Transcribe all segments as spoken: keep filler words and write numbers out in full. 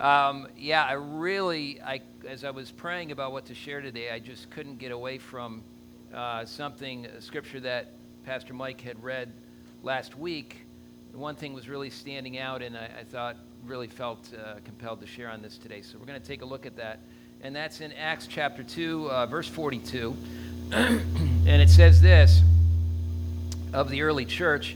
Um, yeah, I really, I, as I was praying about what to share today, I just couldn't get away from uh, something, a scripture that Pastor Mike had read last week. One thing was really standing out, and I, I thought, really felt uh, compelled to share on this today. So we're going to take a look at that. And that's in Acts chapter two, uh, verse forty-two. And it says this of the early church,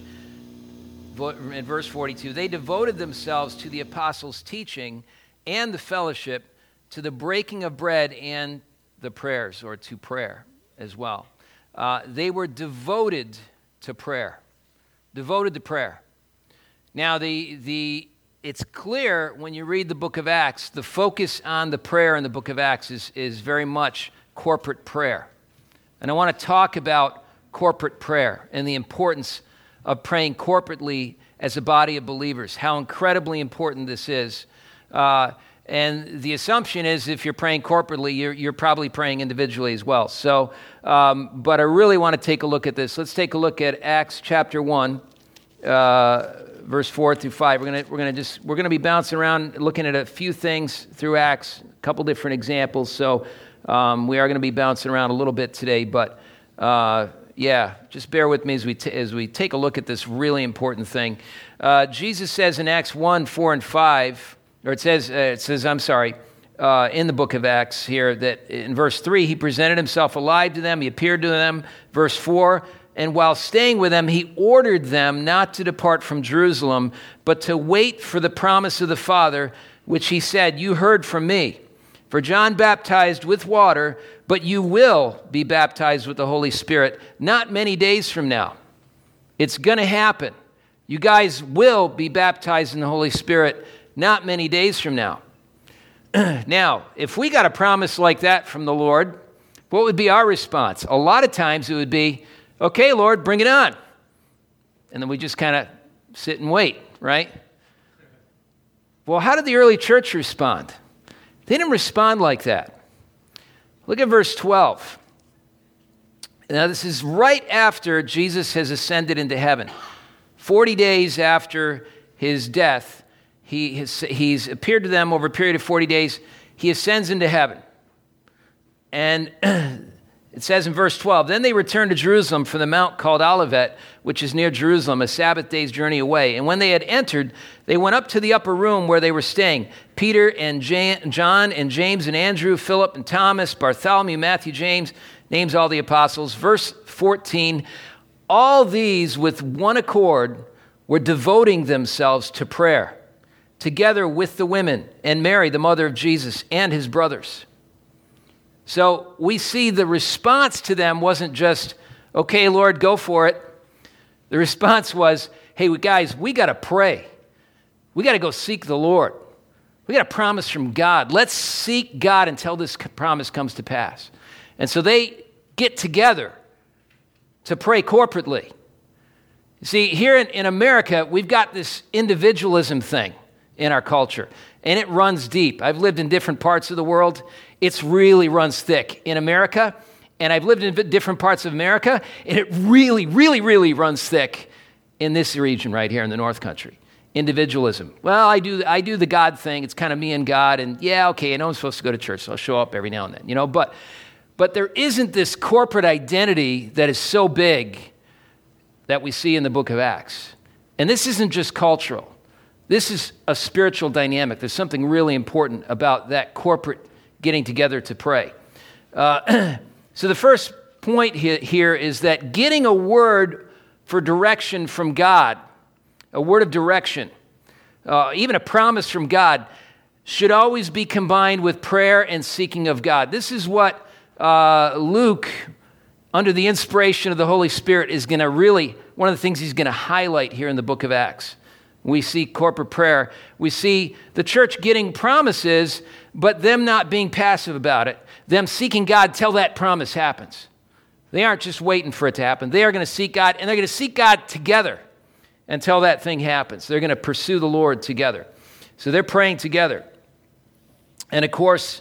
in verse forty-two, they devoted themselves to the apostles' teaching and the fellowship, to the breaking of bread and the prayers, or to prayer as well. Uh, they were devoted to prayer. Devoted to prayer. Now, the the it's clear when you read the book of Acts, the focus on the prayer in the book of Acts is, is very much corporate prayer. And I want to talk about corporate prayer and the importance of praying corporately as a body of believers, how incredibly important this is. Uh, and the assumption is if you're praying corporately, you're, you're probably praying individually as well. So, um, but I really want to take a look at this. Let's take a look at Acts chapter one. Uh, Verse four through five. We're gonna we're gonna just we're gonna be bouncing around, looking at a few things through Acts, a couple different examples. So um, we are gonna be bouncing around a little bit today, but uh, yeah, just bear with me as we t- as we take a look at this really important thing. Uh, Jesus says in Acts one, four, and five, or it says uh, it says I'm sorry. Uh, in the book of Acts here, that in verse three, he presented himself alive to them. He appeared to them. Verse four. And while staying with them, he ordered them not to depart from Jerusalem, but to wait for the promise of the Father, which he said, you heard from me. For John baptized with water, but you will be baptized with the Holy Spirit not many days from now. It's going to happen. You guys will be baptized in the Holy Spirit not many days from now. Now, if we got a promise like that from the Lord, what would be our response? A lot of times it would be, okay, Lord, bring it on. And then we just kind of sit and wait, right? Well, how did the early church respond? They didn't respond like that. Look at verse twelve. Now, this is right after Jesus has ascended into heaven. Forty days after his death, he has, he's appeared to them over a period of forty days. He ascends into heaven. And it says in verse twelve, then they returned to Jerusalem from the mount called Olivet, which is near Jerusalem, a Sabbath day's journey away. And when they had entered, they went up to the upper room where they were staying. Peter and Jan, John and James and Andrew, Philip and Thomas, Bartholomew, Matthew, James, names all the apostles. Verse fourteen, all these with one accord were devoting themselves to prayer, together with the women and Mary, the mother of Jesus, and his brothers. So we see the response to them wasn't just, okay, Lord, go for it. The response was, hey, guys, we got to pray. We got to go seek the Lord. We got a promise from God. Let's seek God until this promise comes to pass. And so they get together to pray corporately. You see, here in, in America, we've got this individualism thing in our culture, and it runs deep. I've lived in different parts of the world. It really runs thick in America, and I've lived in different parts of America, and it really, really, really runs thick in this region right here in the North Country. Individualism. Well, I do I do the God thing. It's kind of me and God, and yeah, okay, I know I'm supposed to go to church, so I'll show up every now and then, you know, but but there isn't this corporate identity that is so big that we see in the book of Acts. And this isn't just cultural. This is a spiritual dynamic. There's something really important about that corporate getting together to pray. Uh, so the first point he- here is that getting a word for direction from God, a word of direction, uh, even a promise from God, should always be combined with prayer and seeking of God. This is what uh, Luke, under the inspiration of the Holy Spirit, is going to really, one of the things he's going to highlight here in the book of Acts. We see corporate prayer. We see the church getting promises, but them not being passive about it. Them seeking God till that promise happens. They aren't just waiting for it to happen. They are going to seek God, and they're going to seek God together until that thing happens. They're going to pursue the Lord together. So they're praying together. And of course,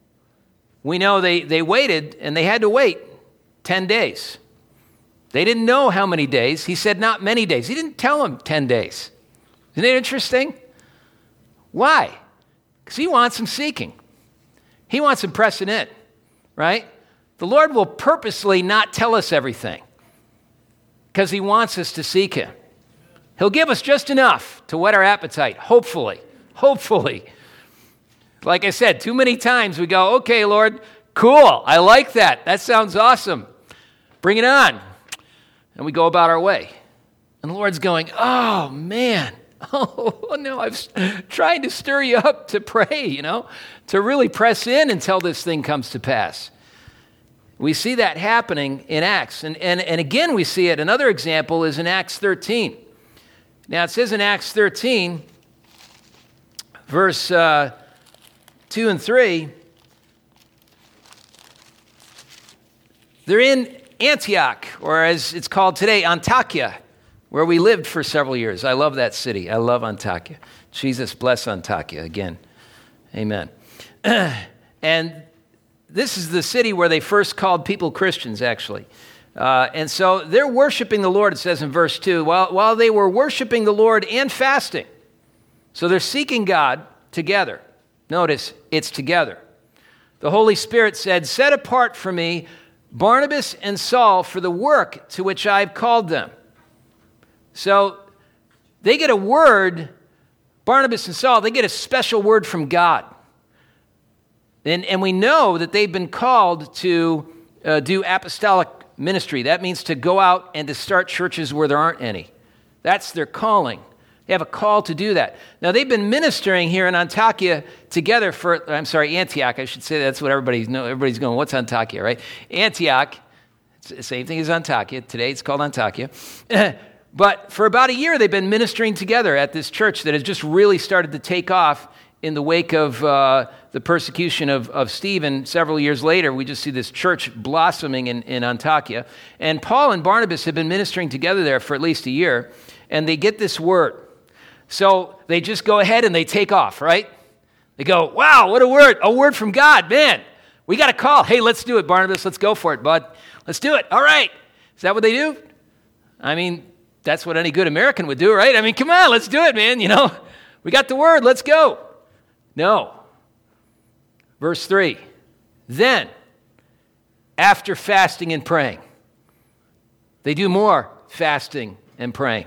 we know they, they waited, and they had to wait ten days. They didn't know how many days. He said not many days. He didn't tell them ten days. Isn't it interesting? Why? Because he wants them seeking. He wants them pressing in, right? The Lord will purposely not tell us everything because he wants us to seek him. He'll give us just enough to whet our appetite, hopefully, hopefully. Like I said, too many times we go, okay, Lord, cool, I like that. That sounds awesome. Bring it on. And we go about our way. And the Lord's going, oh, man. Oh, no, I'm trying to stir you up to pray, you know, to really press in until this thing comes to pass. We see that happening in Acts. And, and, and again, we see it. Another example is in Acts thirteen. Now, it says in Acts thirteen, verse uh, two and three, they're in Antioch, or as it's called today, Antakya, where we lived for several years. I love that city. I love Antakya. Jesus bless Antakya again. Amen. And this is the city where they first called people Christians, actually. Uh, and so they're worshiping the Lord, it says in verse two, while, while they were worshiping the Lord and fasting. So they're seeking God together. Notice, it's together. The Holy Spirit said, set apart for me Barnabas and Saul for the work to which I've called them. So they get a word, Barnabas and Saul, they get a special word from God. And, and we know that they've been called to uh, do apostolic ministry. That means to go out and to start churches where there aren't any. That's their calling. They have a call to do that. Now, they've been ministering here in Antakya together for, I'm sorry, Antioch. I should say that's what everybody's know. Everybody's going, what's Antakya, right? Antioch, it's the same thing as Antakya. Today it's called Antakya. But for about a year, they've been ministering together at this church that has just really started to take off in the wake of uh, the persecution of, of Stephen. Several years later, we just see this church blossoming in, in Antakya. And Paul and Barnabas have been ministering together there for at least a year, and they get this word. So they just go ahead and they take off, right? They go, wow, what a word, a word from God, man. We got a call. Hey, let's do it, Barnabas. Let's go for it, bud. Let's do it. All right. Is that what they do? I mean, that's what any good American would do, right? I mean, come on, let's do it, man. You know, we got the word. Let's go. No. Verse three. Then, after fasting and praying, they do more fasting and praying.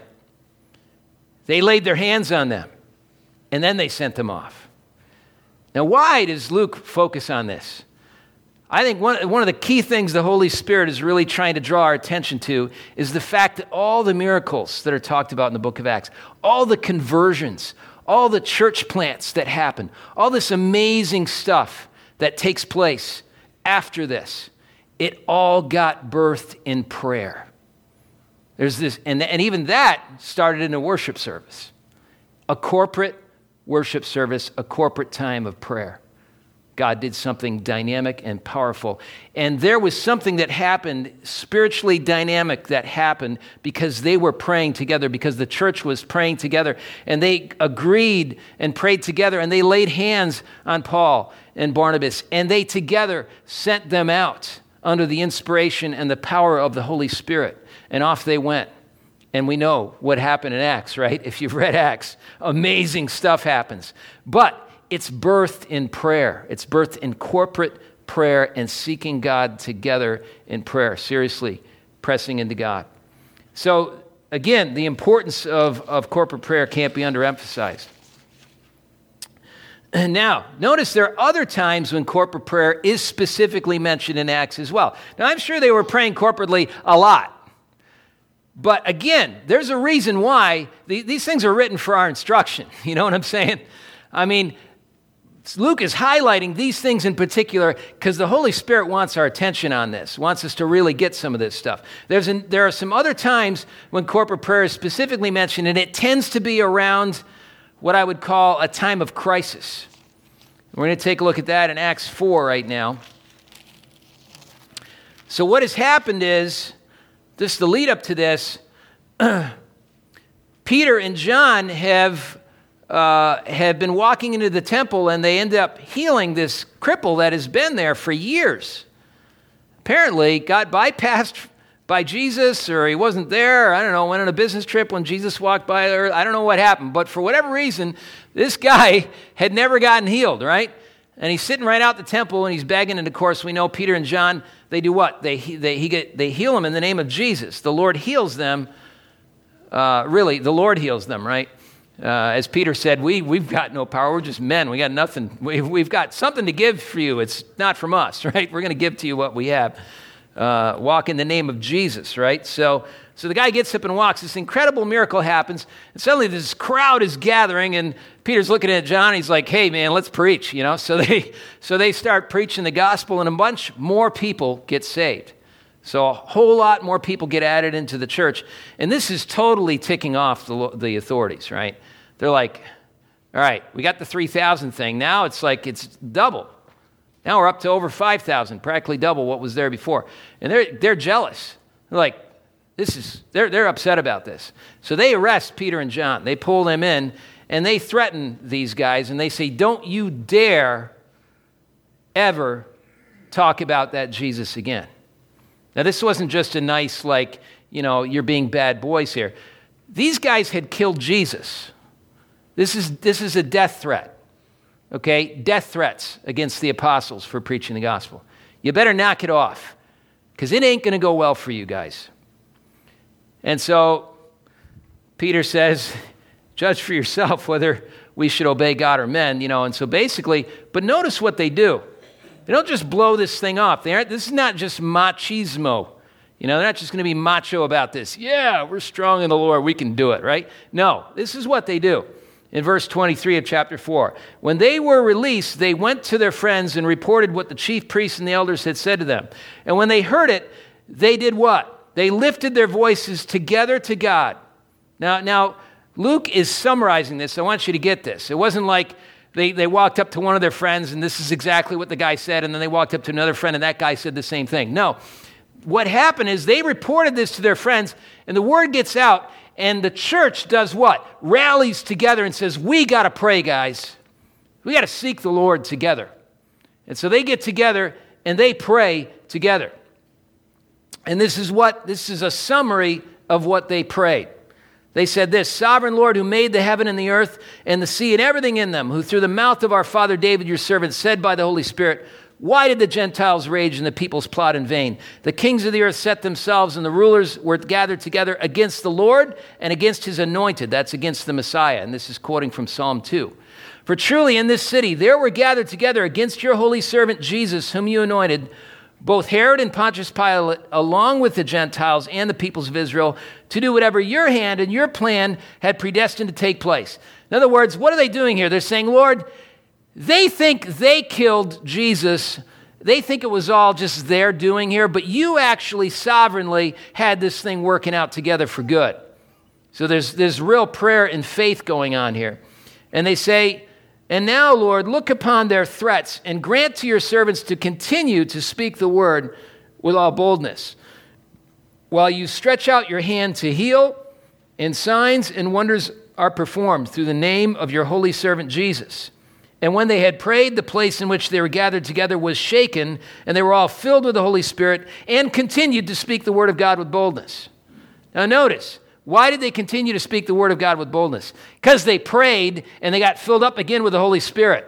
They laid their hands on them, and then they sent them off. Now, why does Luke focus on this? I think one, one of the key things the Holy Spirit is really trying to draw our attention to is the fact that all the miracles that are talked about in the book of Acts, all the conversions, all the church plants that happen, all this amazing stuff that takes place after this, it all got birthed in prayer. There's this, and, and even that started in a worship service, a corporate worship service, a corporate time of prayer. God did something dynamic and powerful. And there was something that happened, spiritually dynamic, that happened because they were praying together, because the church was praying together. And they agreed and prayed together, and they laid hands on Paul and Barnabas, and they together sent them out under the inspiration and the power of the Holy Spirit. And off they went. And we know what happened in Acts, right? If you've read Acts, amazing stuff happens. But it's birthed in prayer. It's birthed in corporate prayer and seeking God together in prayer, seriously pressing into God. So again, the importance of, of corporate prayer can't be underemphasized. And now, notice there are other times when corporate prayer is specifically mentioned in Acts as well. Now, I'm sure they were praying corporately a lot. But again, there's a reason why the, these things are written for our instruction. You know what I'm saying? I mean, Luke is highlighting these things in particular because the Holy Spirit wants our attention on this, wants us to really get some of this stuff. There's an, there are some other times when corporate prayer is specifically mentioned, and it tends to be around what I would call a time of crisis. We're going to take a look at that in Acts four right now. So what has happened is, this the lead up to this, Peter and John have uh, have been walking into the temple, and they end up healing this cripple that has been there for years. Apparently got bypassed by Jesus, or he wasn't there, or I don't know, went on a business trip when Jesus walked by, or I don't know what happened. But for whatever reason, this guy had never gotten healed, right? And he's sitting right out the temple, and he's begging. And of course, we know Peter and John, they do what? They they he get they heal him in the name of Jesus. The Lord heals them. Uh, really, the Lord heals them, right? Uh, as Peter said, we we've got no power. We're just men. We got nothing. We, we've got something to give for you. It's not from us, right? We're going to give to you what we have. Uh, walk in the name of Jesus, right? So, so the guy gets up and walks. This incredible miracle happens, and suddenly this crowd is gathering, and Peter's looking at John. He's like, "Hey, man, let's preach," you know. So they, so they start preaching the gospel, and a bunch more people get saved. So a whole lot more people get added into the church, and this is totally ticking off the, the authorities, right? They're like, "All right, we got the three thousand thing. Now it's like it's double. Now we're up to over five thousand, practically double what was there before." And they're they're jealous. They're like, this is they're they're upset about this. So they arrest Peter and John. They pull them in, and they threaten these guys, and they say, "Don't you dare ever talk about that Jesus again." Now, this wasn't just a nice, like, you know, you're being bad boys here. These guys had killed Jesus. This is this is a death threat. Okay, death threats against the apostles for preaching the gospel. You better knock it off, because it ain't going to go well for you guys. And so Peter says, judge for yourself whether we should obey God or men, you know. And so basically, but notice what they do. They don't just blow this thing off. They aren't, this is not just machismo. You know, they're not just going to be macho about this. Yeah, we're strong in the Lord. We can do it, right? No, this is what they do. In verse twenty-three of chapter four, when they were released, they went to their friends and reported what the chief priests and the elders had said to them. And when they heard it, they did what? They lifted their voices together to God. Now, now Luke is summarizing this. I want you to get this. It wasn't like they, they walked up to one of their friends and this is exactly what the guy said, and then they walked up to another friend and that guy said the same thing. No. What happened is they reported this to their friends, and the word gets out. And the church does what? Rallies together and says, we got to pray, guys. We got to seek the Lord together. And so they get together and they pray together. And this is what, this is a summary of what they prayed. They said this: Sovereign Lord, who made the heaven and the earth and the sea and everything in them, who through the mouth of our father David, your servant, said by the Holy Spirit, why did the Gentiles rage and the peoples plot in vain? The kings of the earth set themselves, and the rulers were gathered together against the Lord and against his anointed. That's against the Messiah. And this is quoting from Psalm two. For truly in this city there were gathered together against your holy servant Jesus, whom you anointed, both Herod and Pontius Pilate, along with the Gentiles and the peoples of Israel, to do whatever your hand and your plan had predestined to take place. In other words, what are they doing here? They're saying, Lord, they think they killed Jesus. They think it was all just their doing here, but you actually sovereignly had this thing working out together for good. So there's, there's real prayer and faith going on here. And they say, and now, Lord, look upon their threats and grant to your servants to continue to speak the word with all boldness, while you stretch out your hand to heal, and signs and wonders are performed through the name of your holy servant Jesus. And when they had prayed, the place in which they were gathered together was shaken, and they were all filled with the Holy Spirit and continued to speak the word of God with boldness. Now notice, why did they continue to speak the word of God with boldness? Because they prayed and they got filled up again with the Holy Spirit.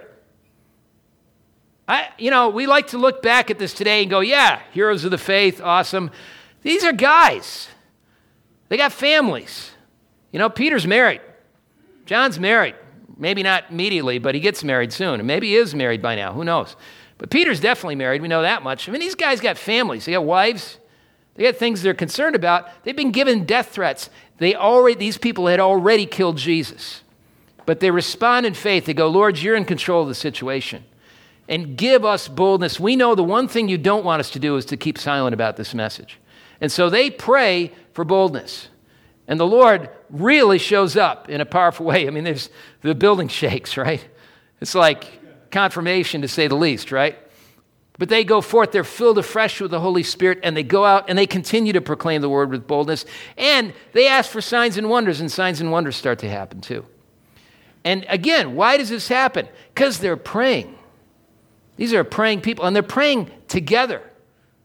I, you know, we like to look back at this today and go, yeah, heroes of the faith, awesome. These are guys. They got families. You know, Peter's married. John's married. Maybe not immediately, but he gets married soon. And maybe he is married by now. Who knows? But Peter's definitely married. We know that much. I mean, these guys got families. They got wives. They got things they're concerned about. They've been given death threats. They already, these people had already killed Jesus. But they respond in faith. They go, Lord, you're in control of the situation. And give us boldness. We know the one thing you don't want us to do is to keep silent about this message. And so they pray for boldness. And the Lord really shows up in a powerful way. I mean, there's the building shakes, right? It's like confirmation, to say the least, right? But they go forth, they're filled afresh with the Holy Spirit, and they go out and they continue to proclaim the word with boldness. And they ask for signs and wonders, and signs and wonders start to happen too. And again, why does this happen? Because they're praying. These are praying people, and they're praying together.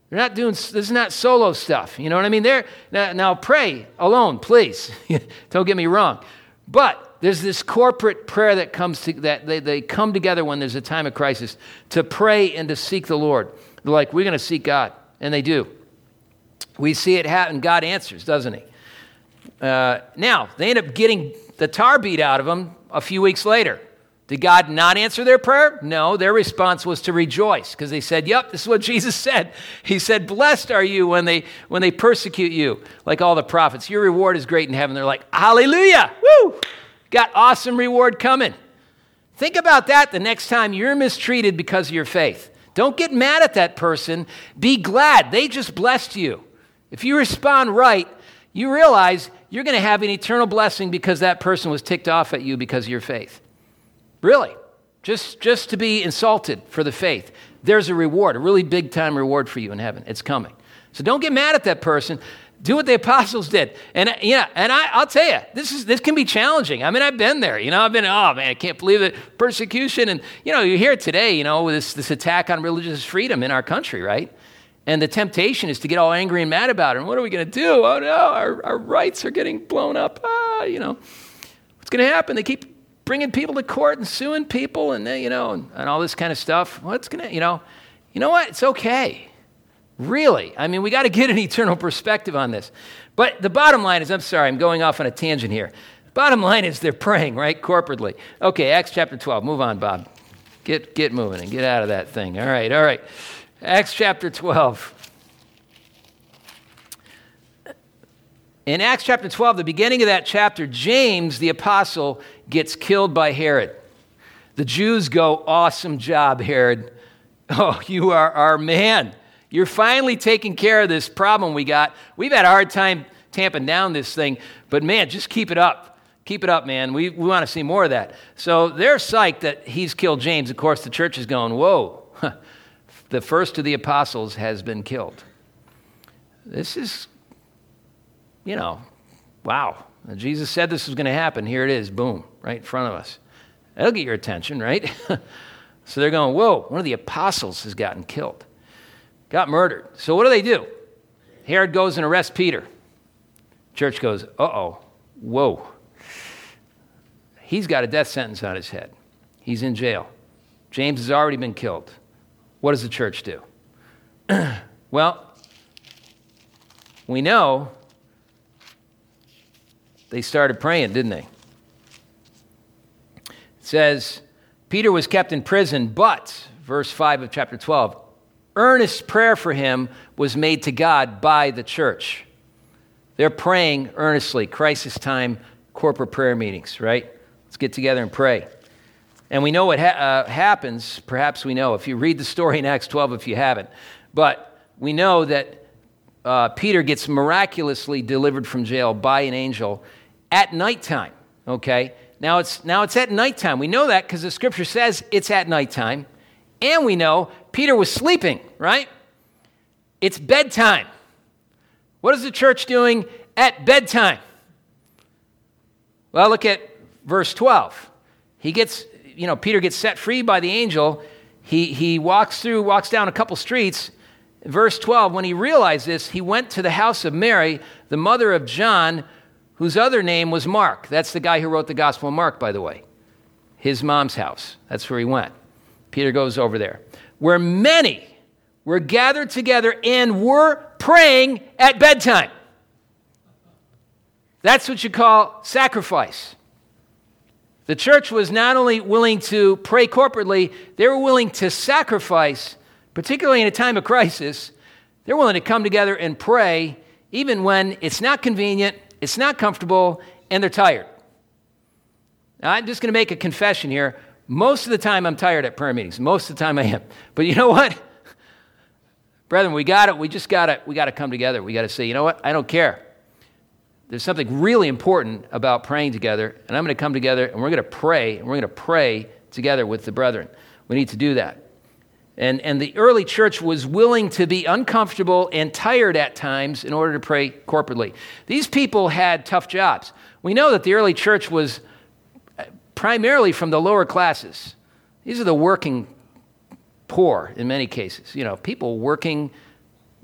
They're not doing, this is not solo stuff. You know what I mean? They're, now, now pray alone, please. Don't get me wrong. But there's this corporate prayer that comes to, that they, they come together when there's a time of crisis to pray and to seek the Lord. They're like, we're going to seek God. And they do. We see it happen. God answers, doesn't he? Uh, now, they end up getting the tar beat out of them a few weeks later. Did God not answer their prayer? No, their response was to rejoice because they said, yep, this is what Jesus said. He said, blessed are you when they when they persecute you, like all the prophets. Your reward is great in heaven. They're like, hallelujah, woo, got awesome reward coming. Think about that the next time you're mistreated because of your faith. Don't get mad at that person. Be glad. They just blessed you. If you respond right, you realize you're going to have an eternal blessing because that person was ticked off at you because of your faith. Really, just, just to be insulted for the faith. There's a reward, a really big time reward for you in heaven. It's coming. So don't get mad at that person. Do what the apostles did. And yeah, and I, I'll tell you, this is this can be challenging. I mean, I've been there. You know, I've been, oh man, I can't believe it. Persecution. And, you know, you hear it today, you know, this, this attack on religious freedom in our country, right? And the temptation is to get all angry and mad about it. And what are we going to do? Oh no, our, our rights are getting blown up. Ah, you know, what's going to happen? They keep bringing people to court and suing people and, you know, and, and all this kind of stuff. What's going to, you know, you know what? It's okay. Really. I mean, we got to get an eternal perspective on this. But the bottom line is, I'm sorry, I'm going off on a tangent here. Bottom line is they're praying, right, corporately. Okay, Acts chapter twelve. Move on, Bob. Get, get moving and get out of that thing. All right, all right. Acts chapter twelve. In Acts chapter twelve, the beginning of that chapter, James, the apostle, gets killed by Herod. The Jews go, awesome job, Herod. Oh, you are our man. You're finally taking care of this problem we got. We've had a hard time tamping down this thing, but man, just keep it up. Keep it up, man. We, we want to see more of that. So they're psyched that he's killed James. Of course, the church is going, whoa, the first of the apostles has been killed. This is... You know, wow. Jesus said this was going to happen. Here it is. Boom. Right in front of us. That'll get your attention, right? So they're going, whoa, one of the apostles has gotten killed. Got murdered. So what do they do? Herod goes and arrests Peter. Church goes, uh-oh, whoa. He's got a death sentence on his head. He's in jail. James has already been killed. What does the church do? Well, we know they started praying, didn't they? It says, Peter was kept in prison, but, verse five of chapter twelve, earnest prayer for him was made to God by the church. They're praying earnestly, crisis time, corporate prayer meetings, right? Let's get together and pray. And we know what ha- uh, happens, perhaps we know, if you read the story in Acts twelve, if you haven't. But we know that uh, Peter gets miraculously delivered from jail by an angel at nighttime, okay? Now it's now it's at nighttime. We know that because the scripture says it's at nighttime. And we know Peter was sleeping, right? It's bedtime. What is the church doing at bedtime? Well, look at verse twelve. He gets, you know, Peter gets set free by the angel. He he walks through, walks down a couple streets. Verse twelve, when he realized this, he went to the house of Mary, the mother of John, whose other name was Mark. That's the guy who wrote the Gospel of Mark, by the way. His mom's house. That's where he went. Peter goes over there. Where many were gathered together and were praying at bedtime. That's what you call sacrifice. The church was not only willing to pray corporately, they were willing to sacrifice, particularly in a time of crisis. They're willing to come together and pray even when it's not convenient, it's not comfortable, and they're tired. Now, I'm just going to make a confession here. Most of the time, I'm tired at prayer meetings. Most of the time, I am. But you know what? Brethren, we got it. We just got to we got to come together. We got to say, you know what? I don't care. There's something really important about praying together, and I'm going to come together, and we're going to pray, and we're going to pray together with the brethren. We need to do that. And, and the early church was willing to be uncomfortable and tired at times in order to pray corporately. These people had tough jobs. We know that the early church was primarily from the lower classes. These are the working poor in many cases. You know, people working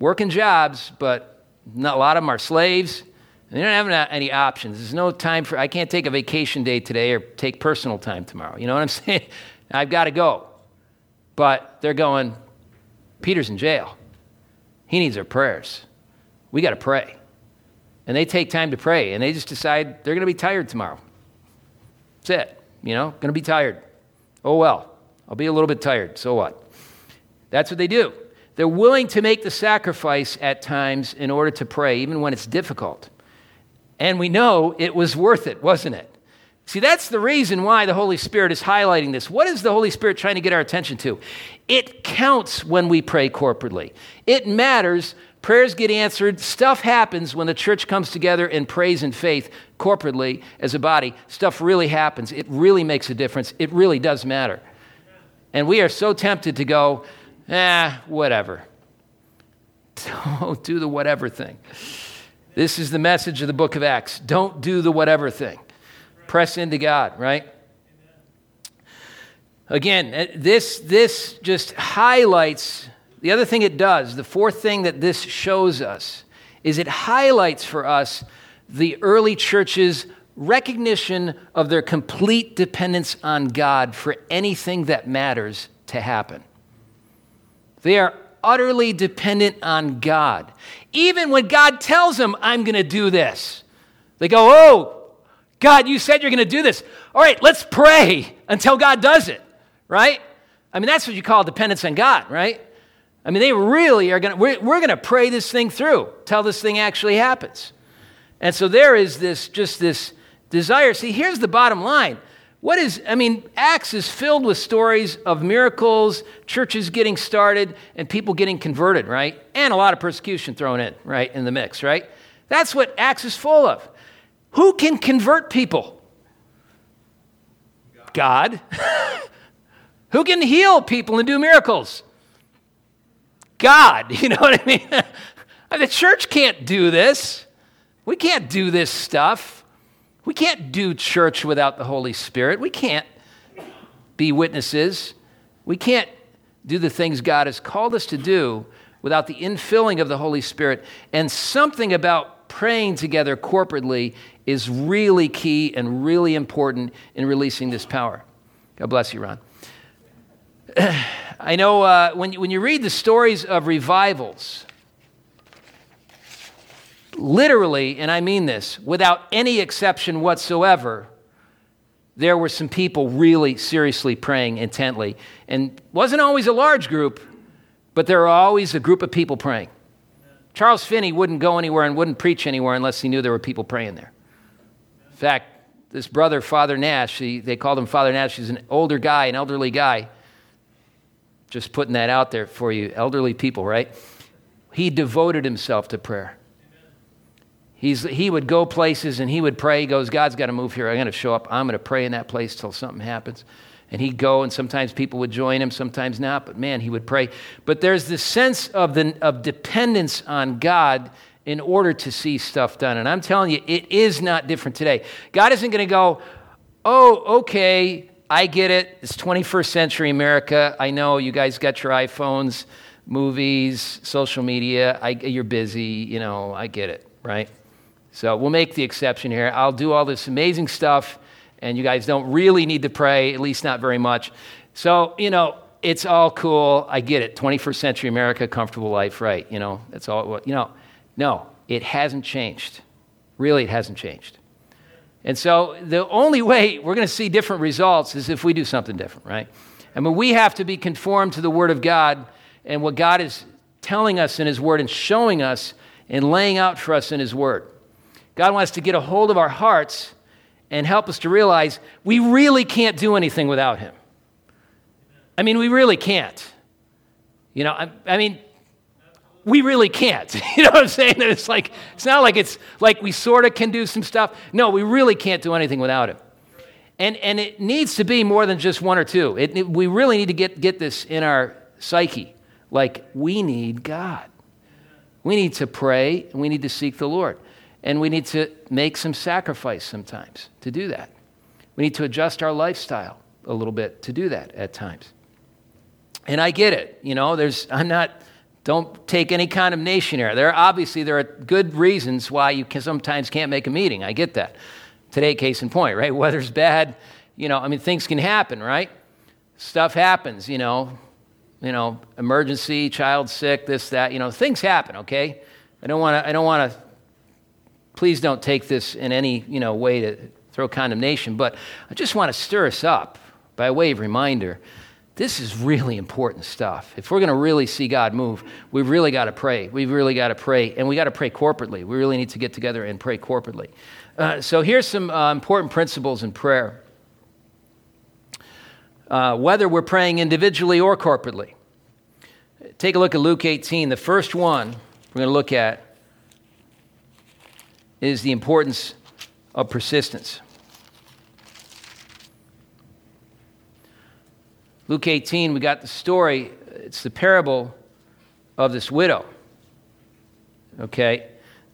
working jobs, but not, a lot of them are slaves. And they don't have any options. There's no time for, I can't take a vacation day today or take personal time tomorrow. You know what I'm saying? I've got to go. But they're going, Peter's in jail. He needs our prayers. We got to pray. And they take time to pray, and they just decide they're going to be tired tomorrow. That's it. You know, going to be tired. Oh, well, I'll be a little bit tired. So what? That's what they do. They're willing to make the sacrifice at times in order to pray, even when it's difficult. And we know it was worth it, wasn't it? See, that's the reason why the Holy Spirit is highlighting this. What is the Holy Spirit trying to get our attention to? It counts when we pray corporately. It matters. Prayers get answered. Stuff happens when the church comes together and prays in faith corporately as a body. Stuff really happens. It really makes a difference. It really does matter. And we are so tempted to go, ah, whatever. Don't do the whatever thing. This is the message of the book of Acts. Don't do the whatever thing. Press into God, right? Again, this, this just highlights, the other thing it does, the fourth thing that this shows us, is it highlights for us the early church's recognition of their complete dependence on God for anything that matters to happen. They are utterly dependent on God. Even when God tells them, I'm going to do this, they go, oh, God, you said you're going to do this. All right, let's pray until God does it, right? I mean, that's what you call dependence on God, right? I mean, they really are going to, we're, we're going to pray this thing through till this thing actually happens. And so there is this, just this desire. See, here's the bottom line. What is, I mean, Acts is filled with stories of miracles, churches getting started, and people getting converted, right? And a lot of persecution thrown in, right, in the mix, right? That's what Acts is full of. Who can convert people? God. Who can heal people and do miracles? God. You know what I mean? The church can't do this. We can't do this stuff. We can't do church without the Holy Spirit. We can't be witnesses. We can't do the things God has called us to do without the infilling of the Holy Spirit. And something about praying together corporately is really key and really important in releasing this power. God bless you, Ron. I know uh, when, when you read the stories of revivals, literally, and I mean this, without any exception whatsoever, there were some people really seriously praying intently. And it wasn't always a large group, but there were always a group of people praying. Charles Finney wouldn't go anywhere and wouldn't preach anywhere unless he knew there were people praying there. In fact, this brother, Father Nash, he, they called him Father Nash. He's an older guy, an elderly guy. Just putting that out there for you, elderly people, right? He devoted himself to prayer. He's, he would go places and he would pray. He goes, God's got to move here. I'm going to show up. I'm going to pray in that place till something happens. And he'd go, and sometimes people would join him, sometimes not. But man, he would pray. But there's this sense of the of dependence on God in order to see stuff done. And I'm telling you, it is not different today. God isn't going to go, oh, okay, I get it. It's twenty-first century America. I know you guys got your iPhones, movies, social media. I, you're busy. You know, I get it, right? So we'll make the exception here. I'll do all this amazing stuff, and you guys don't really need to pray, at least not very much. So, you know, it's all cool. I get it. twenty-first century America, comfortable life, right? You know, that's all. You know, no, it hasn't changed. Really, it hasn't changed. And so the only way we're going to see different results is if we do something different, right? I mean, we have to be conformed to the Word of God and what God is telling us in His Word and showing us and laying out for us in His Word. God wants to get a hold of our hearts and help us to realize we really can't do anything without Him. I mean, we really can't. You know, I, I mean, we really can't. You know what I'm saying? It's like, it's not like it's like we sort of can do some stuff. No, we really can't do anything without Him. And and it needs to be more than just one or two. It, it, we really need to get, get this in our psyche. Like, we need God. We need to pray, and we need to seek the Lord. And we need to make some sacrifice sometimes to do that. We need to adjust our lifestyle a little bit to do that at times. And I get it. You know, there's I'm not Don't take any condemnation here. There are, obviously, there are good reasons why you can, sometimes can't make a meeting. I get that. Today, case in point, right? Weather's bad. You know, I mean, things can happen, right? Stuff happens, you know. You know, emergency, child sick, this, that. You know, things happen, okay? I don't want to, I don't want to, please don't take this in any, you know, way to throw condemnation, but I just want to stir us up by way of reminder. This is really important stuff. If we're going to really see God move, we've really got to pray. We've really got to pray, and we got to pray corporately. We really need to get together and pray corporately. Uh, so here's some uh, important principles in prayer. Uh, whether we're praying individually or corporately. Take a look at Luke eighteen. The first one we're going to look at is the importance of persistence. Luke eighteen, we got the story. It's the parable of this widow. Okay?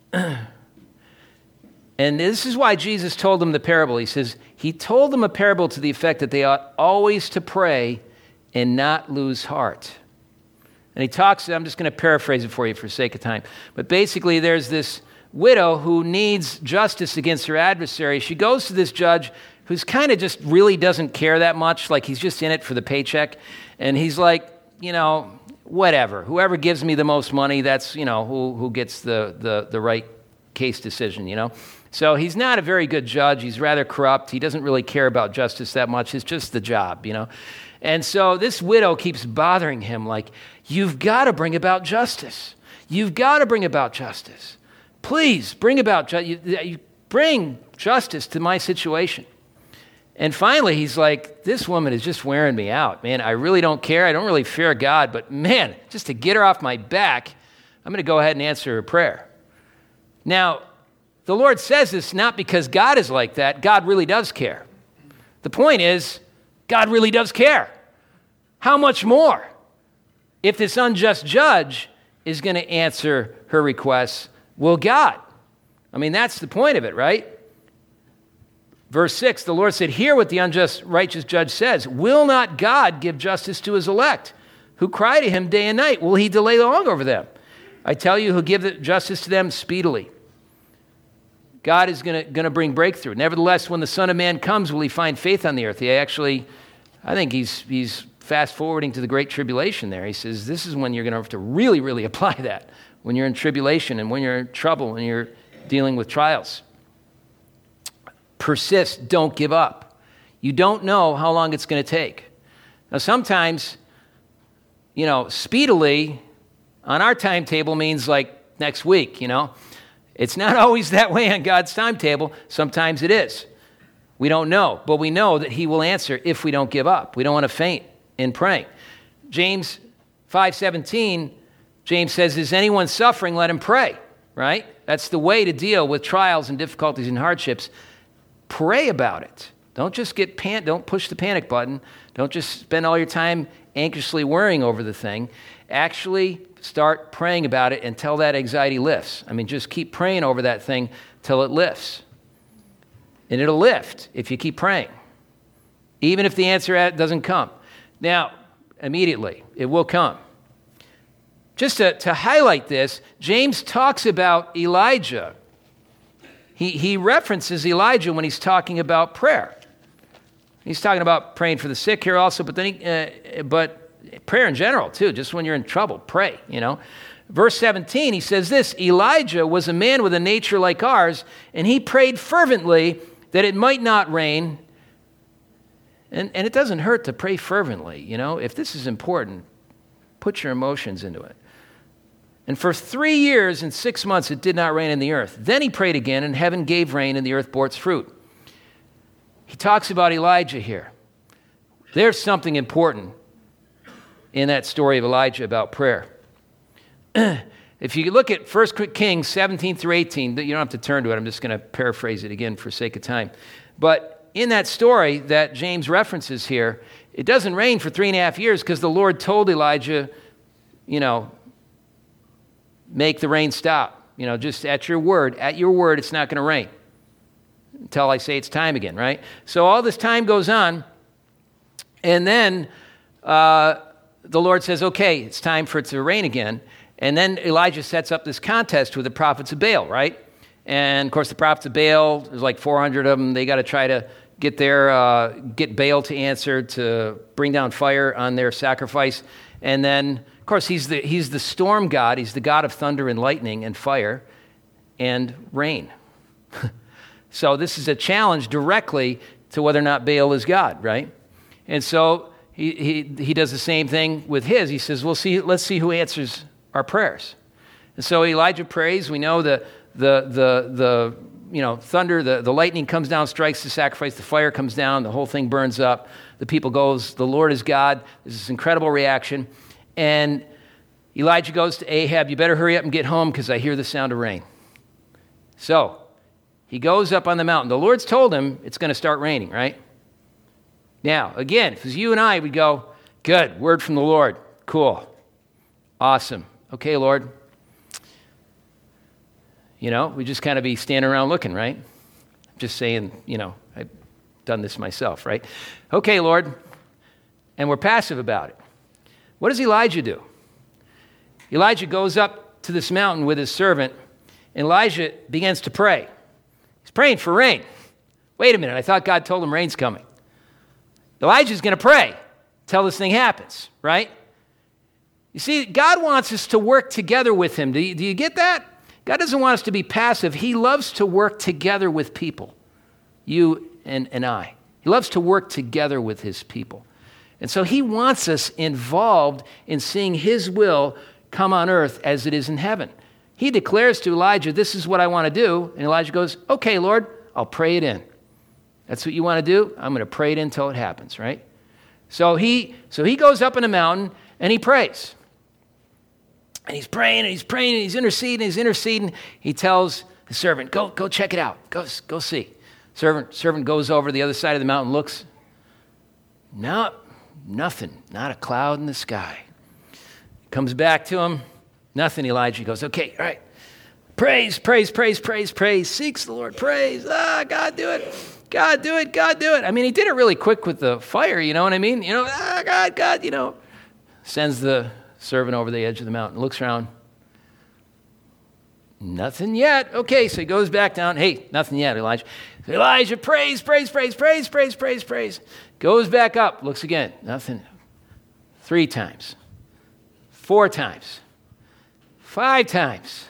And this is why Jesus told them the parable. He says, he told them a parable to the effect that they ought always to pray and not lose heart. And he talks, I'm just going to paraphrase it for you for sake of time. But basically, there's this widow who needs justice against her adversary. She goes to this judge who's kind of just really doesn't care that much, like he's just in it for the paycheck. And he's like, you know, whatever. Whoever gives me the most money, that's, you know, who, who gets the, the, the right case decision, you know. So he's not a very good judge. He's rather corrupt. He doesn't really care about justice that much. It's just the job, you know. And so this widow keeps bothering him like, you've got to bring about justice. You've got to bring about justice. Please bring about justice. You, you bring justice to my situation. And finally, he's like, this woman is just wearing me out, man. I really don't care. I don't really fear God. But man, just to get her off my back, I'm going to go ahead and answer her prayer. Now, the Lord says this not because God is like that. God really does care. The point is, God really does care. How much more if this unjust judge is going to answer her requests? Will God? I mean, that's the point of it, right? Verse six, the Lord said, hear what the unjust righteous judge says. Will not God give justice to his elect, who cry to him day and night? Will he delay long over them? I tell you, he'll give justice to them speedily. God is going to bring breakthrough. Nevertheless, when the Son of Man comes, will he find faith on the earth? He actually, I think he's he's fast forwarding to the Great Tribulation there. He says, this is when you're going to have to really, really apply that, when you're in tribulation and when you're in trouble, when you're dealing with trials. Persist, don't give up. You don't know how long it's going to take. Now, sometimes, you know, speedily on our timetable means like next week, you know. It's not always that way on God's timetable. Sometimes it is. We don't know, but we know that he will answer if we don't give up. We don't want to faint in praying. James five seventeen, James says, is anyone suffering? Let him pray, right? That's the way to deal with trials and difficulties and hardships. Pray about it. Don't just get pan- don't push the panic button. Don't just spend all your time anxiously worrying over the thing. Actually start praying about it until that anxiety lifts. I mean, just keep praying over that thing till it lifts. And it'll lift if you keep praying, even if the answer doesn't come. Now, immediately, it will come. Just to, to highlight this, James talks about Elijah. He, he references Elijah when he's talking about prayer. He's talking about praying for the sick here also, but then he, uh, but prayer in general too, just when you're in trouble, pray, you know. Verse seventeen, he says this, Elijah was a man with a nature like ours, and he prayed fervently that it might not rain. And, and it doesn't hurt to pray fervently, you know. If this is important, put your emotions into it. And for three years and six months it did not rain in the earth. Then he prayed again, and heaven gave rain, and the earth bore its fruit. He talks about Elijah here. There's something important in that story of Elijah about prayer. If you look at First Kings seventeen through eighteen, you don't have to turn to it. I'm just going to paraphrase it again for sake of time. But in that story that James references here, it doesn't rain for three and a half years because the Lord told Elijah, you know, make the rain stop. You know, just at your word, at your word, it's not going to rain until I say it's time again, right? So all this time goes on, and then uh, the Lord says, okay, it's time for it to rain again. And then Elijah sets up this contest with the prophets of Baal, right? And, of course, the prophets of Baal, there's like four hundred of them. They got to try to get their, uh, get Baal to answer, to bring down fire on their sacrifice. And then, of course, he's the, he's the storm god. He's the god of thunder and lightning and fire and rain. So this is a challenge directly to whether or not Baal is God, right? And so he, he, he does the same thing with his. He says, "We'll see, let's see who answers our prayers." And so Elijah prays. We know the the the the you know thunder, the, the lightning comes down, strikes the sacrifice, the fire comes down, the whole thing burns up. The people goes, "The Lord is God." There's this incredible reaction. And Elijah goes to Ahab, "You better hurry up and get home because I hear the sound of rain." So he goes up on the mountain. The Lord's told him it's going to start raining, right? Now, again, if it was you and I, we'd go, "Good, word from the Lord. Cool. Awesome. Okay, Lord." You know, we just kind of be standing around looking, right? Just saying, you know, I've done this myself, right? "Okay, Lord." And we're passive about it. What does Elijah do? Elijah goes up to this mountain with his servant, and Elijah begins to pray. He's praying for rain. Wait a minute, I thought God told him rain's coming. Elijah's going to pray till this thing happens, right? You see, God wants us to work together with him. Do you, do you get that? God doesn't want us to be passive. He loves to work together with people, you and, and I. He loves to work together with his people. And so he wants us involved in seeing his will come on earth as it is in heaven. He declares to Elijah, "This is what I want to do." And Elijah goes, "Okay, Lord, I'll pray it in." That's what you want to do? I'm going to pray it in until it happens, right? So he, so he goes up in a mountain and he prays. And he's praying and he's praying and he's interceding, he's interceding. He tells the servant, go, go check it out. Go, go see. Servant, servant goes over the other side of the mountain, looks. No, nothing. Not a cloud in the sky. Comes back to him. Nothing, Elijah. He goes, "Okay, all right. Praise, praise, praise, praise, praise. Seeks the Lord. Praise. Ah, God, do it. God, do it. God, do it." I mean, he did it really quick with the fire, you know what I mean? You know, ah, God, God, you know. Sends the servant over the edge of the mountain, looks around. Nothing yet. Okay, so he goes back down. "Hey, nothing yet, Elijah." Elijah, praise, praise, praise, praise, praise, praise, praise. Goes back up, looks again. Nothing. Three times. Four times. Five times.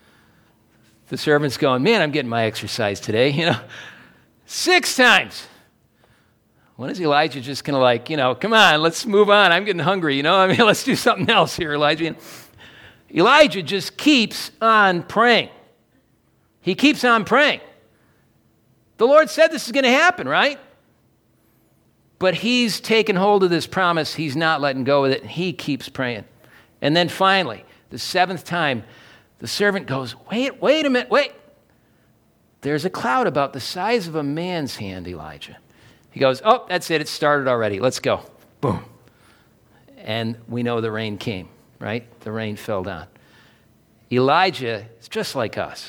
The servant's going, "Man, I'm getting my exercise today," you know. Six times. When is Elijah just going to like, you know, "Come on, let's move on. I'm getting hungry, you know. I mean, let's do something else here, Elijah." Elijah just keeps on praying. He keeps on praying. The Lord said this is going to happen, right? But he's taken hold of this promise. He's not letting go of it. He keeps praying. And then finally, the seventh time, the servant goes, wait, wait a minute, wait. "There's a cloud about the size of a man's hand, Elijah." He goes, "Oh, that's it. It started already. Let's go." Boom. And we know the rain came, right? The rain fell down. Elijah is just like us.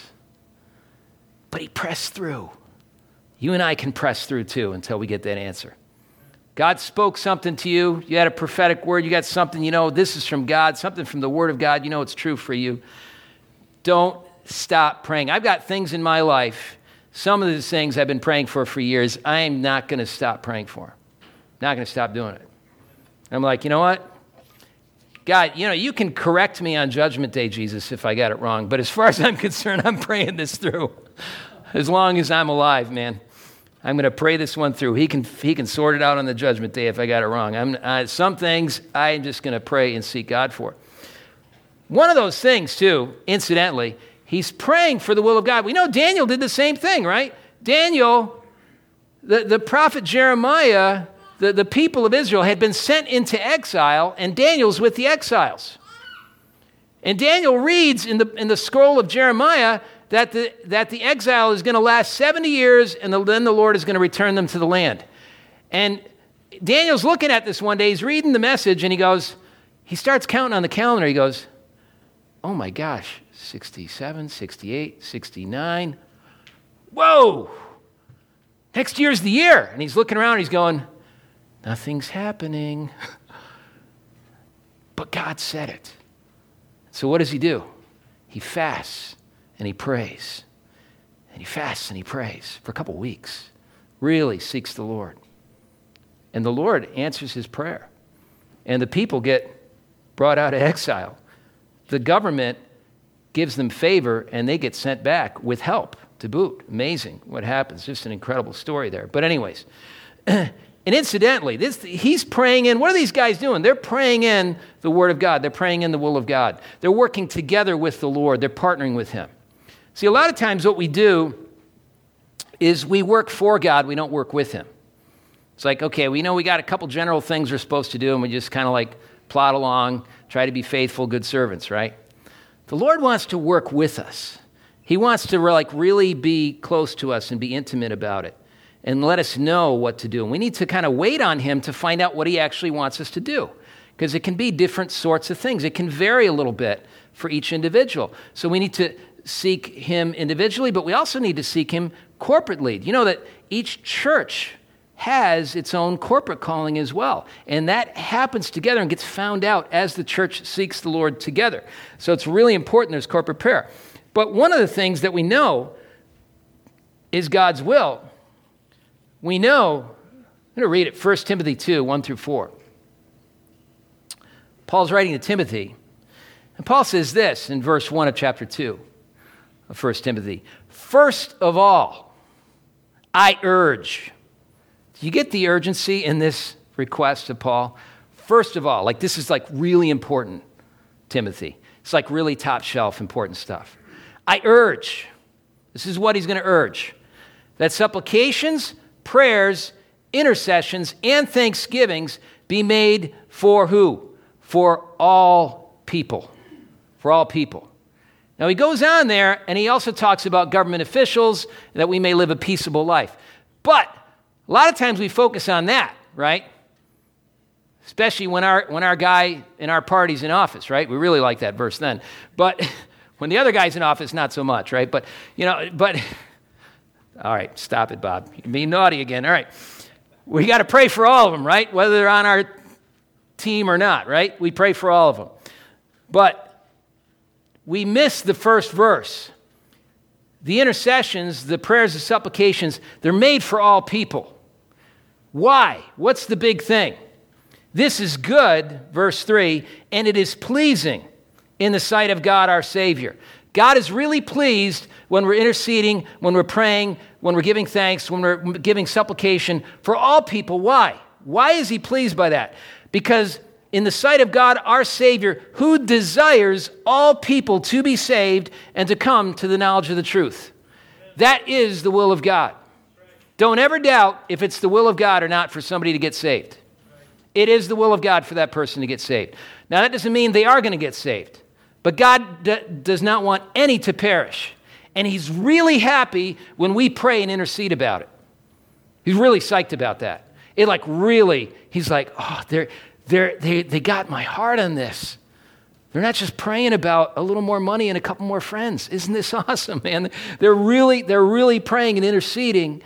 But he pressed through. You and I can press through too until we get that answer. God spoke something to you. You had a prophetic word. You got something, you know, this is from God, something from the Word of God. You know it's true for you. Don't stop praying. I've got things in my life, some of these things I've been praying for for years, I am not going to stop praying for. Not going to stop doing it. I'm like, you know what? God, you know, you can correct me on Judgment Day, Jesus, if I got it wrong. But as far as I'm concerned, I'm praying this through. As long as I'm alive, man. I'm going to pray this one through. He can he can sort it out on the Judgment Day if I got it wrong. I'm, uh, some things I'm just going to pray and seek God for. One of those things, too, incidentally, he's praying for the will of God. We know Daniel did the same thing, right? Daniel, the, the prophet Jeremiah, the, the people of Israel had been sent into exile, and Daniel's with the exiles. And Daniel reads in the in the scroll of Jeremiah that the, that the exile is going to last seventy years, and the, then the Lord is going to return them to the land. And Daniel's looking at this one day. He's reading the message, and he goes, he starts counting on the calendar. He goes, oh my gosh, sixty-seven, sixty-eight, sixty-nine. Whoa! Next year's the year. And he's looking around, and he's going, nothing's happening. But God said it. So what does he do? He fasts and he prays. And he fasts and he prays for a couple weeks. Really seeks the Lord. And the Lord answers his prayer. And the people get brought out of exile. The government gives them favor, and they get sent back with help to boot. Amazing what happens. Just an incredible story there. But anyways, and incidentally, this he's praying in, what are these guys doing? They're praying in the Word of God. They're praying in the will of God. They're working together with the Lord. They're partnering with him. See, a lot of times what we do is we work for God. We don't work with him. It's like, okay, we know we got a couple general things we're supposed to do, and we just kind of like plod along, try to be faithful, good servants, right? The Lord wants to work with us. He wants to like really be close to us and be intimate about it and let us know what to do. And we need to kind of wait on him to find out what he actually wants us to do, because it can be different sorts of things. It can vary a little bit for each individual. So we need to seek him individually, but we also need to seek him corporately. You know that each church has its own corporate calling as well. And that happens together and gets found out as the church seeks the Lord together. So it's really important there's corporate prayer. But one of the things that we know is God's will. We know, I'm going to read it, First Timothy two, one through four. Paul's writing to Timothy, and Paul says this in verse one of chapter two of First Timothy. First of all, I urge. Do you get the urgency in this request of Paul? First of all, like this is like really important, Timothy. It's like really top shelf important stuff. I urge, this is what he's going to urge, that supplications, prayers, intercessions, and thanksgivings be made for who? For all people. For all people. Now he goes on there and he also talks about government officials, that we may live a peaceable life. But a lot of times we focus on that, right? Especially when our when our guy in our party's in office, right? We really like that verse then. But when the other guy's in office, not so much, right? But, you know, but, all right, stop it, Bob. You can be naughty again. All right. We got to pray for all of them, right? Whether they're on our team or not, right? We pray for all of them. But we miss the first verse. The intercessions, the prayers, the supplications, they're made for all people. Why? What's the big thing? This is good, verse three, and it is pleasing in the sight of God our Savior. God is really pleased when we're interceding, when we're praying, when we're giving thanks, when we're giving supplication for all people. Why? Why is he pleased by that? Because in the sight of God our Savior, who desires all people to be saved and to come to the knowledge of the truth. That is the will of God. Don't ever doubt if it's the will of God or not for somebody to get saved. It is the will of God for that person to get saved. Now, that doesn't mean they are going to get saved. But God d- does not want any to perish. And he's really happy when we pray and intercede about it. He's really psyched about that. It like really, he's like, oh, they're, they're, they they got my heart on this. They're not just praying about a little more money and a couple more friends. Isn't this awesome, man? They're really, they're really praying and interceding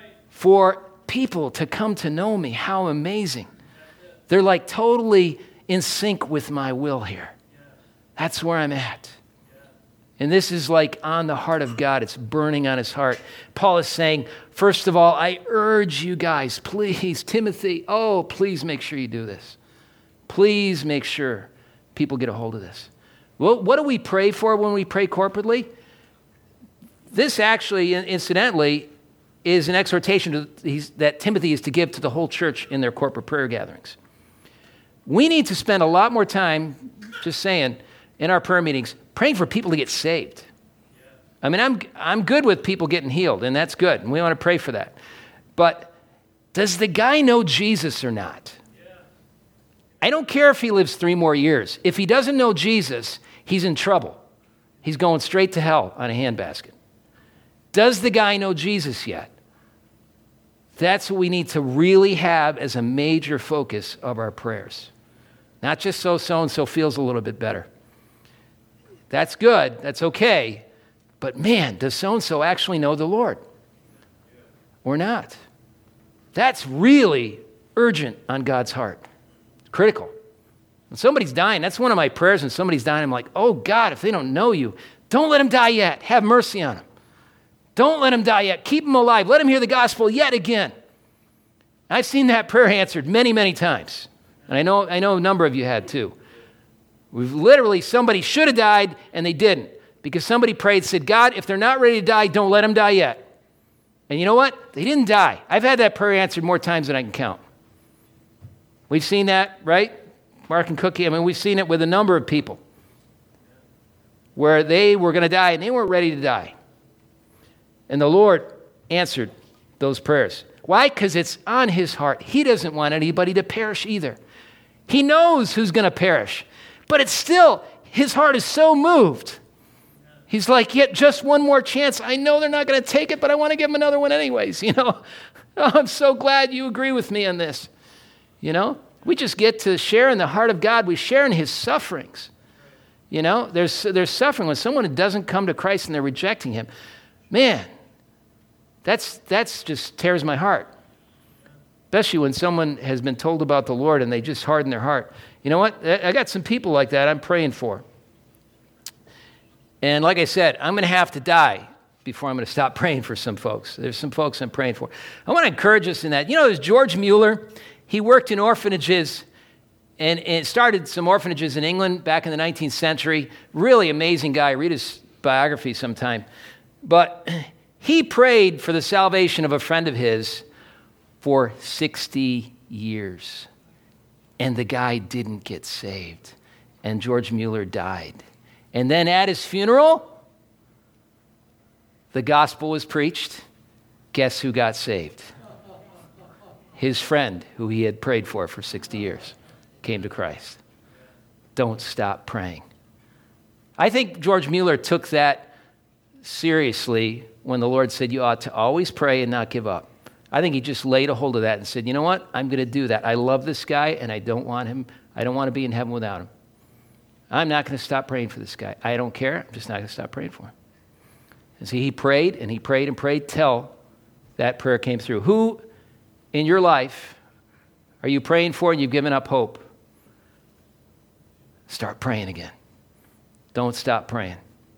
for people to come to know me. How amazing. They're like totally in sync with my will here. That's where I'm at. And this is like on the heart of God. It's burning on his heart. Paul is saying, first of all, I urge you guys, please, Timothy, oh, please make sure you do this. Please make sure people get a hold of this. Well, what do we pray for when we pray corporately? This actually, incidentally, is an exhortation to, that Timothy is to give to the whole church in their corporate prayer gatherings. We need to spend a lot more time, just saying, in our prayer meetings, praying for people to get saved. I mean, I'm I'm good with people getting healed, and that's good, and we want to pray for that. But does the guy know Jesus or not? I don't care if he lives three more years. If he doesn't know Jesus, he's in trouble. He's going straight to hell on a handbasket. Does the guy know Jesus yet? That's what we need to really have as a major focus of our prayers. Not just so so-and-so feels a little bit better. That's good. That's okay. But man, does so-and-so actually know the Lord? Or not? That's really urgent on God's heart. Critical. When somebody's dying, that's one of my prayers. When somebody's dying, I'm like, oh, God, if they don't know you, don't let them die yet. Have mercy on them. Don't let them die yet. Keep them alive. Let them hear the gospel yet again. I've seen that prayer answered many, many times. And I know, I know a number of you had too. We've literally, somebody should have died and they didn't. Because somebody prayed, said, God, if they're not ready to die, don't let them die yet. And you know what? They didn't die. I've had that prayer answered more times than I can count. We've seen that, right? Mark and Cookie, I mean, we've seen it with a number of people where they were going to die and they weren't ready to die. And the Lord answered those prayers. Why? Because it's on his heart. He doesn't want anybody to perish either. He knows who's going to perish. But it's still, his heart is so moved. He's like, yet just one more chance. I know they're not going to take it, but I want to give them another one anyways. You know, oh, I'm so glad you agree with me on this. You know, we just get to share in the heart of God. We share in his sufferings. You know, there's, there's suffering when someone doesn't come to Christ and they're rejecting him. Man, that's, that's just tears my heart. Especially when someone has been told about the Lord and they just harden their heart. You know what? I got some people like that I'm praying for. And like I said, I'm going to have to die before I'm going to stop praying for some folks. There's some folks I'm praying for. I want to encourage us in that. You know, there's George Mueller. He worked in orphanages and, and started some orphanages in England back in the nineteenth century. Really amazing guy. Read his biography sometime. But he prayed for the salvation of a friend of his for sixty years. And the guy didn't get saved. And George Mueller died. And then at his funeral, the gospel was preached. Guess who got saved? His friend, who he had prayed for for sixty years, came to Christ. Don't stop praying. I think George Mueller took that seriously when the Lord said you ought to always pray and not give up. I think he just laid a hold of that and said, you know what? I'm going to do that. I love this guy and I don't want him. I don't want to be in heaven without him. I'm not going to stop praying for this guy. I don't care. I'm just not going to stop praying for him. And see, he prayed and he prayed and prayed till that prayer came through. Who in your life are you praying for and you've given up hope? Start praying again. Don't stop praying.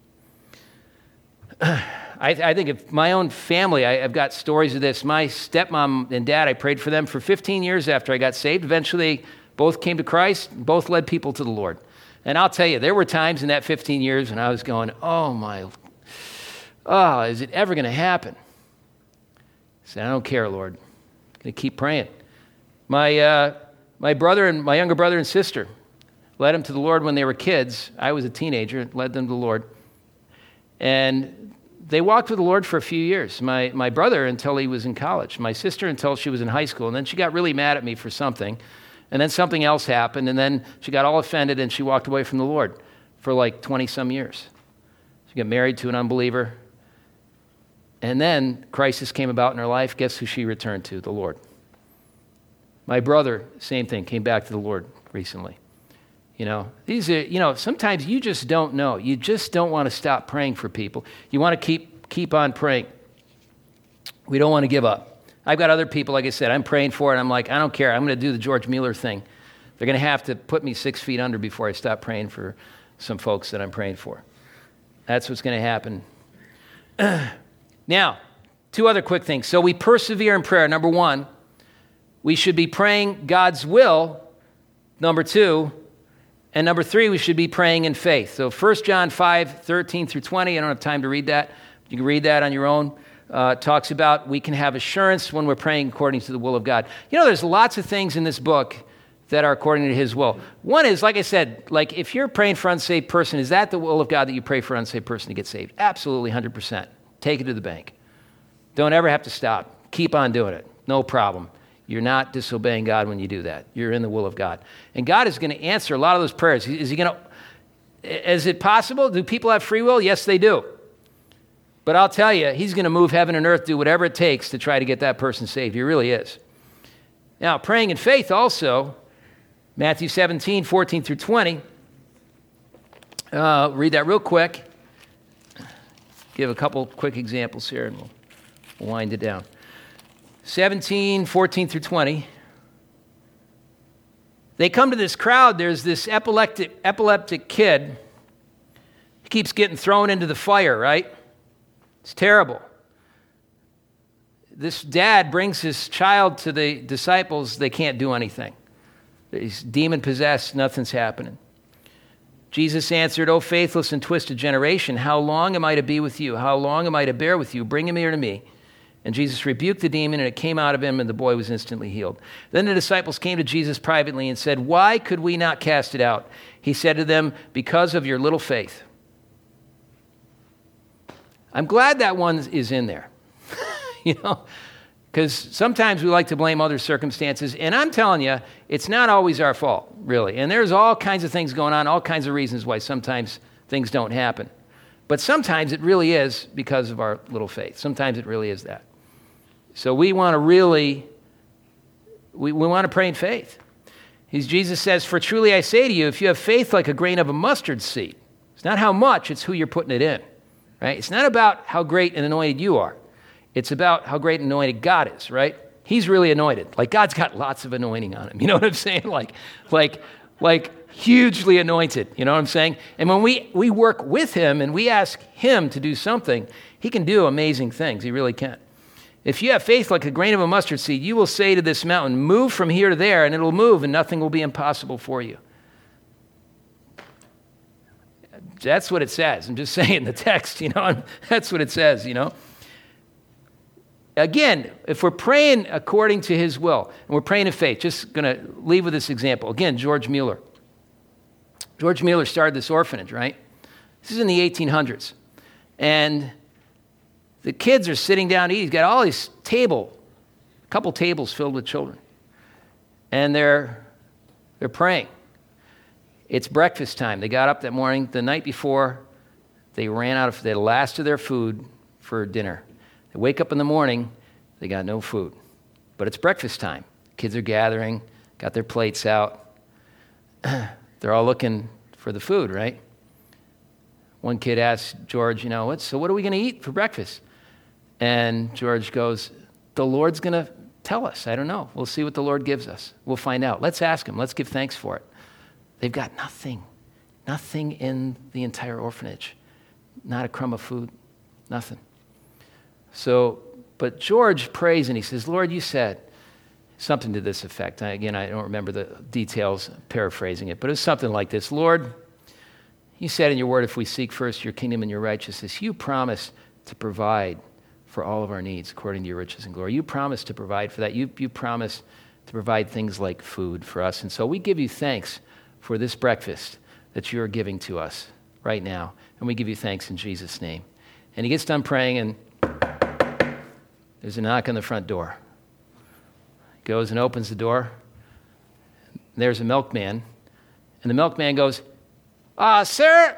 I, I think of my own family, I, I've got stories of this. My stepmom and dad, I prayed for them for fifteen years after I got saved. Eventually, both came to Christ. Both led people to the Lord. And I'll tell you, there were times in that fifteen years when I was going, oh, my, oh, is it ever going to happen? I said, I don't care, Lord. I'm going to keep praying. My, uh, my brother and my younger brother and sister led them to the Lord when they were kids. I was a teenager, led them to the Lord. And they walked with the Lord for a few years. My my brother until he was in college. My sister until she was in high school. And then she got really mad at me for something. And then something else happened. And then she got all offended and she walked away from the Lord for like twenty-some years. She got married to an unbeliever. And then crisis came about in her life. Guess who she returned to? The Lord. My brother, same thing, came back to the Lord recently. You know, these are, you know, sometimes you just don't know. You just don't want to stop praying for people. You want to keep keep on praying. We don't want to give up. I've got other people, like I said, I'm praying for, and I'm like, I don't care. I'm going to do the George Mueller thing. They're going to have to put me six feet under before I stop praying for some folks that I'm praying for. That's what's going to happen. Now, two other quick things. So we persevere in prayer. Number one, we should be praying God's will. Number two, and number three, we should be praying in faith. So First John five, thirteen through twenty, I don't have time to read that. You can read that on your own. Uh, talks about we can have assurance when we're praying according to the will of God. You know, there's lots of things in this book that are according to his will. One is, like I said, like if you're praying for an unsaved person, is that the will of God that you pray for an unsaved person to get saved? Absolutely, one hundred percent. Take it to the bank. Don't ever have to stop. Keep on doing it. No problem. You're not disobeying God when you do that. You're in the will of God. And God is going to answer a lot of those prayers. Is he going to, is it possible? Do people have free will? Yes, they do. But I'll tell you, he's going to move heaven and earth, do whatever it takes to try to get that person saved. He really is. Now, praying in faith also, Matthew seventeen, fourteen through twenty. Uh, read that real quick. Give a couple quick examples here and we'll wind it down. seventeen, fourteen through twenty. They come to this crowd. There's this epileptic, epileptic kid. He keeps getting thrown into the fire, right? It's terrible. This dad brings his child to the disciples. They can't do anything. He's demon-possessed. Nothing's happening. Jesus answered, "O faithless and twisted generation, how long am I to be with you? How long am I to bear with you? Bring him here to me." And Jesus rebuked the demon, and it came out of him, and the boy was instantly healed. Then the disciples came to Jesus privately and said, "Why could we not cast it out?" He said to them, "Because of your little faith." I'm glad that one is in there, you know, because sometimes we like to blame other circumstances, and I'm telling you, it's not always our fault, really. And there's all kinds of things going on, all kinds of reasons why sometimes things don't happen. But sometimes it really is because of our little faith. Sometimes it really is that. So we want to really, we, we want to pray in faith. He's, Jesus says, "For truly I say to you, if you have faith like a grain of a mustard seed," it's not how much, it's who you're putting it in. Right? It's not about how great and anointed you are. It's about how great and anointed God is, right? He's really anointed. Like, God's got lots of anointing on him. You know what I'm saying? Like, like, like hugely anointed. You know what I'm saying? And when we, we work with him and we ask him to do something, he can do amazing things. He really can. If you have faith like a grain of a mustard seed, you will say to this mountain, "Move from here to there," and it'll move, and nothing will be impossible for you. That's what it says. I'm just saying the text, you know, that's what it says, you know. Again, if we're praying according to his will, and we're praying in faith, just going to leave with this example. Again, George Mueller. George Mueller started this orphanage, right? This is in the eighteen hundreds. And the kids are sitting down to eat. He's got all these table, a couple tables filled with children. And they're they're praying. It's breakfast time. They got up that morning. The night before, they ran out of the last of their food for dinner. They wake up in the morning, they got no food. But it's breakfast time. Kids are gathering, got their plates out. They're all looking for the food, right? One kid asks George, you know, what, so what are we going to eat for breakfast? And George goes, "The Lord's going to tell us. I don't know. We'll see what the Lord gives us. We'll find out. Let's ask him. Let's give thanks for it." They've got nothing, nothing in the entire orphanage. Not a crumb of food, nothing. So, but George prays and he says, "Lord, you said," something to this effect. I, again, I don't remember the details, paraphrasing it, but it was something like this. "Lord, you said in your word, if we seek first your kingdom and your righteousness, you promise to provide for all of our needs according to your riches and glory. You promise to provide for that. You, you promise to provide things like food for us. And so we give you thanks for this breakfast that you're giving to us right now. And we give you thanks in Jesus' name." And he gets done praying, and there's a knock on the front door. He goes and opens the door. There's a milkman. And the milkman goes, "Ah, sir,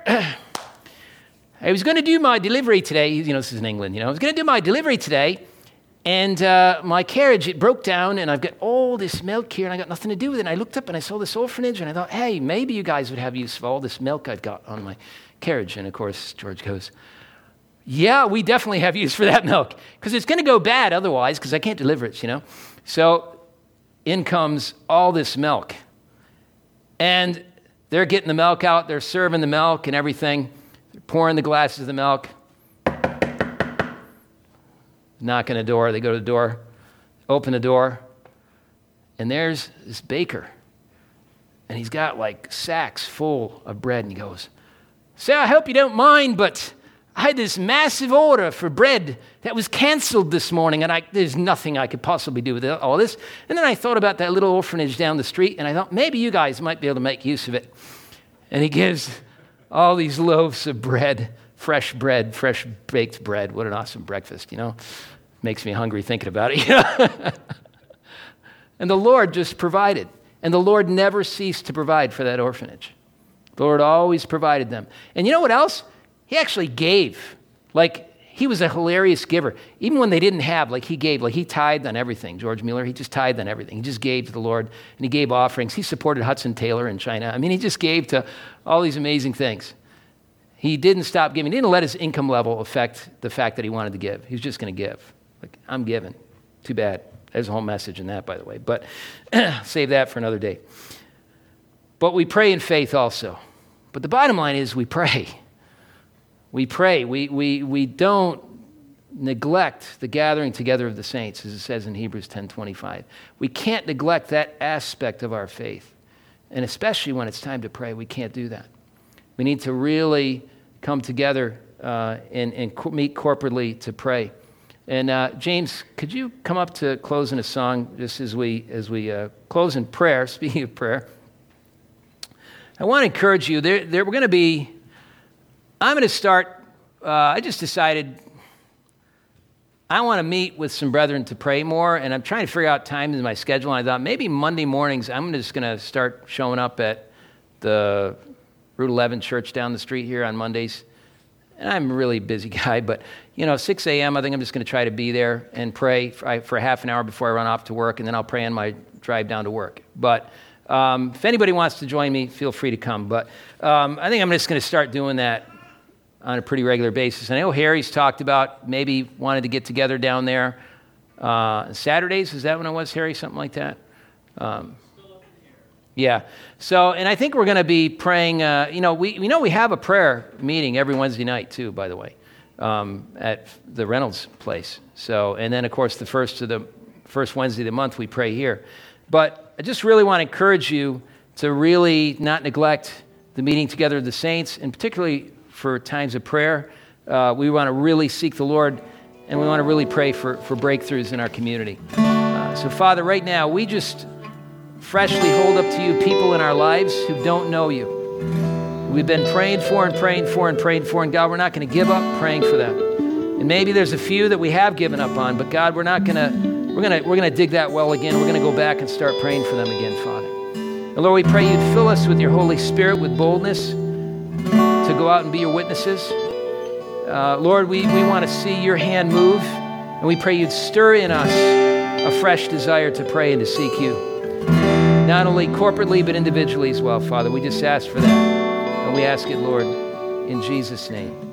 I was going to do my delivery today." You know, this is in England, you know. "I was going to do my delivery today, and uh, my carriage, it broke down, and I've got all this milk here, and I got nothing to do with it. And I looked up, and I saw this orphanage, and I thought, hey, maybe you guys would have use for all this milk I've got on my carriage." And, of course, George goes, "Yeah, we definitely have use for that milk, because it's going to go bad otherwise, because I can't deliver it, you know." So in comes all this milk. And they're getting the milk out. They're serving the milk and everything. They're pouring the glasses of the milk. Knock on the door. They go to the door, open the door, and there's this baker. And he's got like sacks full of bread, and he goes, "Sir, I hope you don't mind, but I had this massive order for bread that was canceled this morning, and I, there's nothing I could possibly do with all this." And then I thought about that little orphanage down the street, and I thought, maybe you guys might be able to make use of it. And he gives all these loaves of bread, fresh bread, fresh baked bread. What an awesome breakfast, you know. Makes me hungry thinking about it. And the Lord just provided. And the Lord never ceased to provide for that orphanage. The Lord always provided them. And you know what else? He actually gave. Like, he was a hilarious giver. Even when they didn't have, like he gave, like he tithed on everything. George Mueller, he just tithed on everything. He just gave to the Lord, and he gave offerings. He supported Hudson Taylor in China. I mean, he just gave to all these amazing things. He didn't stop giving. He didn't let his income level affect the fact that he wanted to give. He was just going to give. Like, I'm giving. Too bad. There's a whole message in that, by the way. But save that for another day. but we pray in faith also. But the bottom line is we pray. We pray. We, we, we don't neglect the gathering together of the saints, as it says in Hebrews ten twenty-five. We can't neglect that aspect of our faith. And especially when it's time to pray, we can't do that. We need to really come together uh, and, and co- meet corporately to pray. And uh, James, could you come up to close in a song just as we as we uh, close in prayer? Speaking of prayer, I want to encourage you. There, there we're going to be. I'm going to start. Uh, I just decided I want to meet with some brethren to pray more, and I'm trying to figure out times in my schedule. And I thought maybe Monday mornings I'm just going to start showing up at the Route eleven church down the street here on Mondays. And I'm a really busy guy, but, you know, six a.m., I think I'm just going to try to be there and pray for, for half an hour before I run off to work, and then I'll pray on my drive down to work. But um, if anybody wants to join me, feel free to come. But um, I think I'm just going to start doing that on a pretty regular basis. And I know Harry's talked about maybe wanted to get together down there. Uh, Saturdays, is that when it was, Harry? Something like that? Um, yeah. So, and I think we're going to be praying, uh, you know, we, we know we have a prayer meeting every Wednesday night too, by the way, um, at the Reynolds place. So, and then of course the first of the first Wednesday of the month we pray here. But I just really want to encourage you to really not neglect the meeting together of the saints, and particularly for times of prayer. Uh, we want to really seek the Lord, and we want to really pray for, for breakthroughs in our community. Uh, so Father, right now, we just freshly hold up to you people in our lives who don't know you. We've been praying for and praying for and praying for, and God, we're not going to give up praying for them. And maybe there's a few that we have given up on, but God, we're not going to, we're going to, we're going to dig that well again. We're going to go back and start praying for them again, Father. And Lord, we pray you'd fill us with your Holy Spirit with boldness to go out and be your witnesses. Uh, Lord, we, we want to see your hand move, and we pray you'd stir in us a fresh desire to pray and to seek you. Not only corporately, but individually as well, Father. We just ask for that. And we ask it, Lord, in Jesus' name.